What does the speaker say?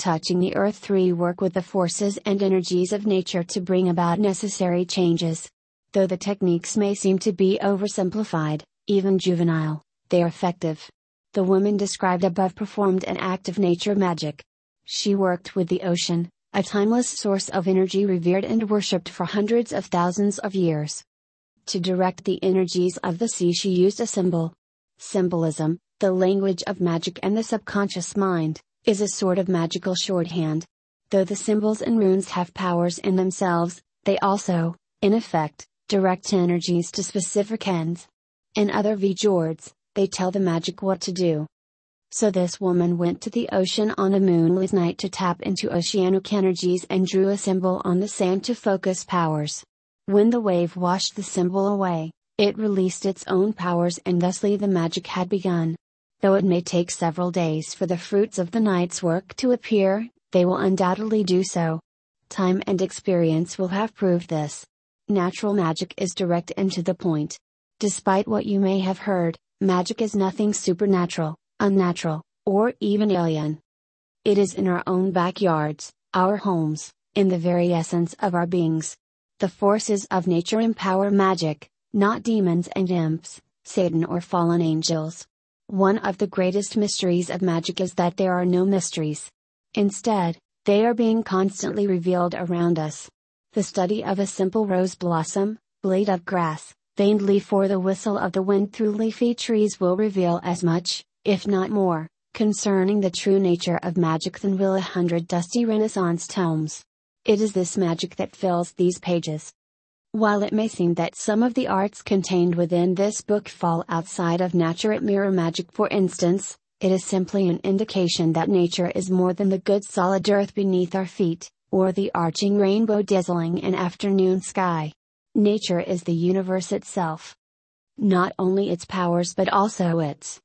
touching the earth. 3. Work with the forces and energies of nature to bring about necessary changes. Though the techniques may seem to be oversimplified, even juvenile, they are effective. The woman described above performed an act of nature magic. She worked with the ocean, a timeless source of energy revered and worshipped for hundreds of thousands of years. To direct the energies of the sea, she used a symbol. Symbolism, the language of magic and the subconscious mind, is a sort of magical shorthand. Though the symbols and runes have powers in themselves, they also, in effect, direct energies to specific ends. In other words, they tell the magic what to do. So this woman went to the ocean on a moonless night to tap into oceanic energies and drew a symbol on the sand to focus powers. When the wave washed the symbol away, it released its own powers, and thusly the magic had begun. Though it may take several days for the fruits of the night's work to appear, they will undoubtedly do so. Time and experience will have proved this. Natural magic is direct and to the point. Despite what you may have heard, magic is nothing supernatural, unnatural, or even alien. It is in our own backyards, our homes, in the very essence of our beings. The forces of nature empower magic, not demons and imps, Satan or fallen angels. One of the greatest mysteries of magic is that there are no mysteries. Instead, they are being constantly revealed around us. The study of a simple rose blossom, blade of grass, veined leaf, or the whistle of the wind through leafy trees will reveal as much, if not more, concerning the true nature of magic than will 100 dusty Renaissance tomes. It is this magic that fills these pages. While it may seem that some of the arts contained within this book fall outside of nature, mirror magic for instance, it is simply an indication that nature is more than the good solid earth beneath our feet, or the arching rainbow dazzling an afternoon sky. Nature is the universe itself. Not only its powers but also its